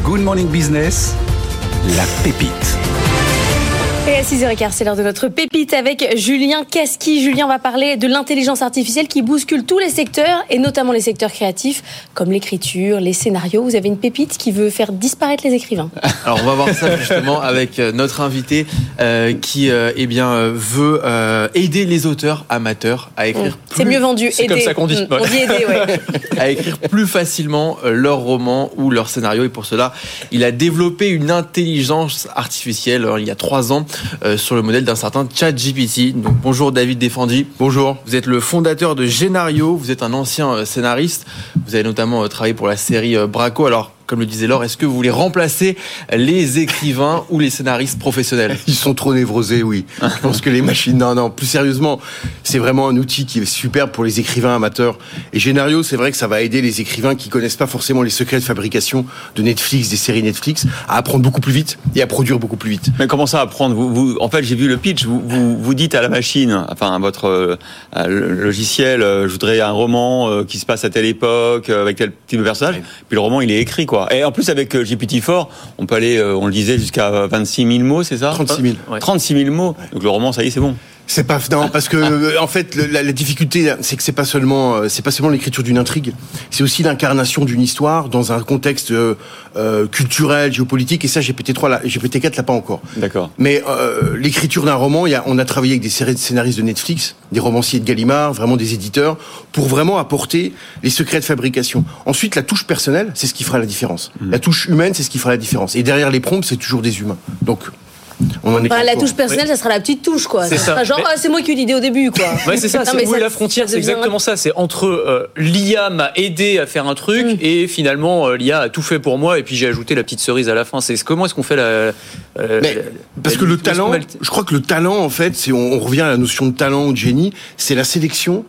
Good Morning Business, la pépite. Et à 6h15, c'est l'heure de notre pépite avec Julien Casqui. Julien, on va parler de l'intelligence artificielle qui bouscule tous les secteurs, et notamment les secteurs créatifs, comme l'écriture, les scénarios. Vous avez une pépite qui veut faire disparaître les écrivains. Alors, on va voir ça justement avec notre invité qui veut aider les auteurs amateurs à écrire plus... C'est mieux vendu, c'est aider. Comme ça qu'on dit. On dit aider, ouais. À écrire plus facilement leurs romans ou leurs scénarios. Et pour cela, il a développé une intelligence artificielle il y a 3 ans sur le modèle d'un certain ChatGPT. Donc bonjour David Défendy. Bonjour. Vous êtes le fondateur de Génario, vous êtes un ancien scénariste. Vous avez notamment travaillé pour la série Braco. Alors, comme le disait Laure, est-ce que vous voulez remplacer les écrivains ou les scénaristes professionnels ? Ils sont trop névrosés, oui. Je pense que les machines... Non, plus sérieusement, c'est vraiment un outil qui est superbe pour les écrivains amateurs. Et Génario, c'est vrai que ça va aider les écrivains qui connaissent pas forcément les secrets de fabrication de Netflix, des séries Netflix, à apprendre beaucoup plus vite et à produire beaucoup plus vite. Mais comment ça apprendre ? En fait, j'ai vu le pitch. Vous dites à la machine, enfin à votre logiciel, je voudrais un roman qui se passe à telle époque avec tel type de personnage. Ouais. Puis le roman, il est écrit, quoi. Et en plus, avec GPT-4, on peut aller, on le disait, jusqu'à 26 000 mots, c'est ça ? 36 000. Ouais. 36 000 mots. Donc le roman, ça y est, c'est bon. C'est pas non, parce que en fait la difficulté, c'est que c'est pas seulement l'écriture d'une intrigue, c'est aussi l'incarnation d'une histoire dans un contexte culturel, géopolitique, et ça GPT-4 l'a pas encore. D'accord. Mais l'écriture d'un roman, on a travaillé avec des scénaristes de Netflix, des romanciers de Gallimard, vraiment des éditeurs, pour vraiment apporter les secrets de fabrication. Ensuite, la touche personnelle, c'est ce qui fera la différence. La touche humaine, c'est ce qui fera la différence. Et derrière les prompts, c'est toujours des humains. Donc on en est la touche personnelle, ça sera la petite touche, quoi. C'est ça sera genre, c'est moi qui ai eu l'idée au début, quoi. Ouais, c'est ça. Où est la frontière ? C'est exactement ça. C'est entre l'IA m'a aidé à faire un truc et finalement l'IA a tout fait pour moi et puis j'ai ajouté la petite cerise à la fin. Comment est-ce qu'on fait parce que le talent, je crois que le talent, en fait, on revient à la notion de talent ou de génie, c'est la sélection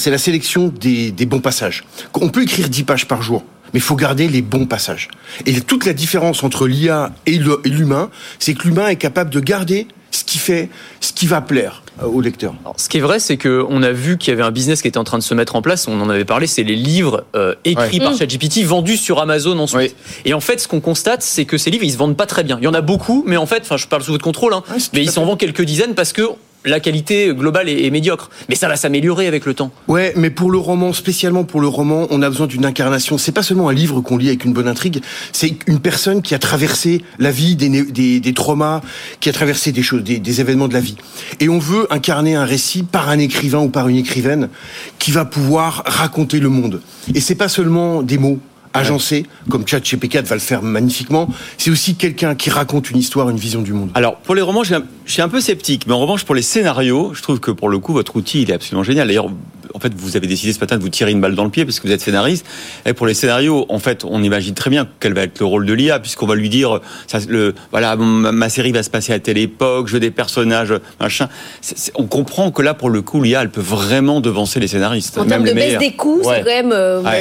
des bons passages. On peut écrire 10 pages par jour, mais il faut garder les bons passages. Et toute la différence entre l'IA et l'humain, c'est que l'humain est capable de garder ce qui va plaire au lecteur. Alors, ce qui est vrai, c'est qu'on a vu qu'il y avait un business qui était en train de se mettre en place, on en avait parlé, c'est les livres écrits par ChatGPT, vendus sur Amazon ensuite. Oui. Et en fait, ce qu'on constate, c'est que ces livres, ils se vendent pas très bien. Il y en a beaucoup, mais en fait, je parle sous votre contrôle, mais ils s'en vendent quelques dizaines parce que la qualité globale est médiocre. Mais ça va s'améliorer avec le temps. Ouais, mais pour le roman, spécialement pour le roman, on a besoin d'une incarnation. C'est pas seulement un livre qu'on lit avec une bonne intrigue, c'est une personne qui a traversé la vie, des traumas, qui a traversé des choses, des événements de la vie. Et on veut incarner un récit par un écrivain ou par une écrivaine qui va pouvoir raconter le monde. Et c'est pas seulement des mots agencé, comme ChatGPT va le faire magnifiquement, c'est aussi quelqu'un qui raconte une histoire, une vision du monde. Alors, pour les romans, je suis un peu sceptique, mais en revanche, pour les scénarios, je trouve que pour le coup, votre outil, il est absolument génial. D'ailleurs, en fait, vous avez décidé ce matin de vous tirer une balle dans le pied parce que vous êtes scénariste. Et pour les scénarios, en fait, on imagine très bien quel va être le rôle de l'IA, puisqu'on va lui dire, voilà, ma série va se passer à telle époque, je veux des personnages, machin. On comprend que là, pour le coup, l'IA, elle peut vraiment devancer les scénaristes. En termes de baisse des coûts, c'est quand même...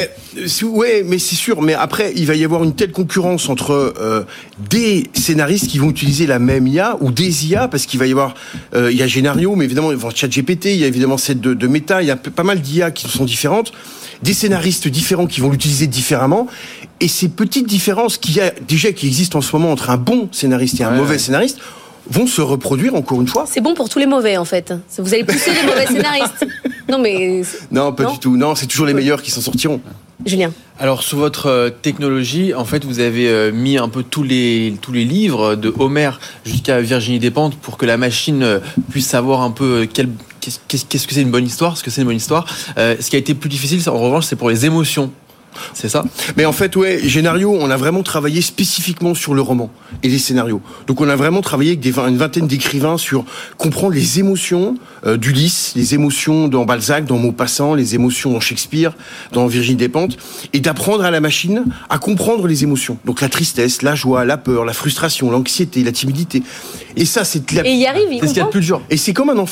Ouais, mais c'est sûr. Mais après, il va y avoir une telle concurrence entre des scénaristes qui vont utiliser la même IA ou des IA, parce qu'il va y avoir, il y a Génario, mais évidemment, il va y avoir ChatGPT, il y a évidemment celle de Meta, il y a pas mal d'IA qui sont différentes, des scénaristes différents qui vont l'utiliser différemment, et ces petites différences qui existent en ce moment entre un bon scénariste et un mauvais scénariste vont se reproduire encore une fois. C'est bon pour tous les mauvais, en fait. Vous allez pousser les mauvais scénaristes. Non, pas du tout. Non, c'est toujours les meilleurs qui s'en sortiront. Julien. Alors, sur votre technologie, en fait, vous avez mis un peu tous les livres de Homer jusqu'à Virginie Despentes pour que la machine puisse savoir un peu qu'est-ce que c'est une bonne histoire, ce que c'est une bonne histoire. Ce qui a été plus difficile, en revanche, c'est pour les émotions. C'est ça. Mais en fait, Génario, on a vraiment travaillé spécifiquement sur le roman et les scénarios. Donc on a vraiment travaillé avec une vingtaine d'écrivains sur comprendre les émotions d'Ulysse, les émotions dans Balzac, dans Maupassant, les émotions dans Shakespeare, dans Virginie Despentes, et d'apprendre à la machine à comprendre les émotions. Donc la tristesse, la joie, la peur, la frustration, l'anxiété, la timidité. Et ça, c'est Et il y arrive, c'est ce qu'il y a de plus dur. Et c'est comme un enfant.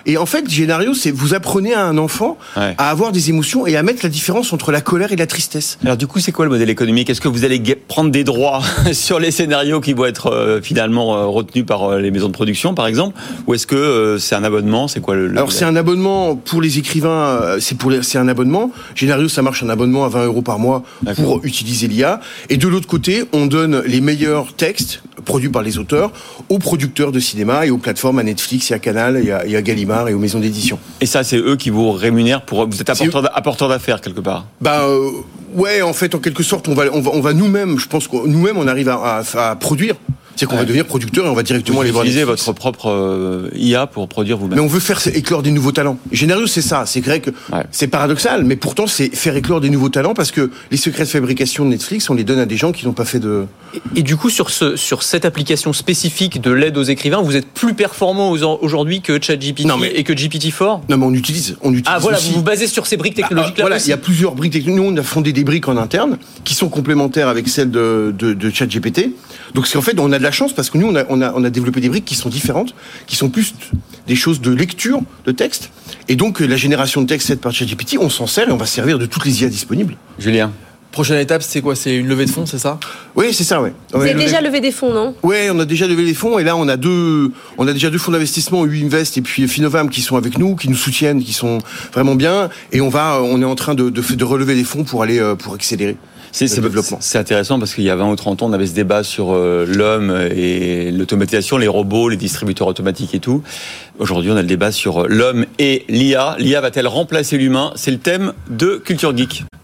Et en fait, Génario, c'est vous apprenez à un enfant à avoir des émotions et à mettre la différence entre la colère et la tristesse. Alors du coup, c'est quoi le modèle économique ? Est-ce que vous allez prendre des droits sur les scénarios qui vont être finalement retenus par les maisons de production, par exemple ? Ou est-ce que c'est un abonnement ? C'est quoi le Alors c'est un abonnement pour les écrivains, c'est un abonnement. Génario, ça marche un abonnement à 20 € par mois pour utiliser l'IA. Et de l'autre côté, on donne les meilleurs textes produits par les auteurs aux producteurs de cinéma et aux plateformes, à Netflix et à Canal et à Gallimard et aux maisons d'édition. Et ça, c'est eux qui vous rémunèrent pour... Vous êtes apporteur d'affaires, quelque part. Ouais, en fait, en quelque sorte, on va nous-mêmes, je pense que nous-mêmes, on arrive à produire. C'est qu'on va devenir producteur et on va directement aller voir utiliser votre propre IA pour produire vous-même. Mais on veut faire éclore des nouveaux talents. Génario, c'est ça. C'est vrai que c'est paradoxal, mais pourtant c'est faire éclore des nouveaux talents parce que les secrets de fabrication de Netflix, on les donne à des gens qui n'ont pas fait de... Et du coup, sur cette application spécifique de l'aide aux écrivains, vous êtes plus performant aujourd'hui que ChatGPT et que GPT-4 ? Non, mais on utilise Ah voilà, aussi. vous vous basez sur ces briques technologiques-là. Voilà, il y a plusieurs briques technologiques. Nous, on a fondé des briques en interne qui sont complémentaires avec celles de ChatGPT. Donc, c'est en fait, on a de la chance parce que nous, on a développé des briques qui sont différentes, qui sont plus des choses de lecture de texte. Et donc, la génération de texte faite par ChatGPT, on s'en sert et on va servir de toutes les IA disponibles. Julien ? Prochaine étape, c'est quoi ? C'est une levée de fonds, c'est ça ? Oui, c'est ça, ouais. Vous avez déjà levé des fonds, non ? Oui, on a déjà levé les fonds et là, on a déjà deux fonds d'investissement, Uinvest et puis Finovum qui sont avec nous, qui nous soutiennent, qui sont vraiment bien. Et on est en train de relever des fonds pour accélérer. C'est intéressant parce qu'il y a 20 ou 30 ans, on avait ce débat sur l'homme et l'automatisation, les robots, les distributeurs automatiques et tout. Aujourd'hui, on a le débat sur l'homme et l'IA. L'IA va-t-elle remplacer l'humain ? C'est le thème de Culture Geek.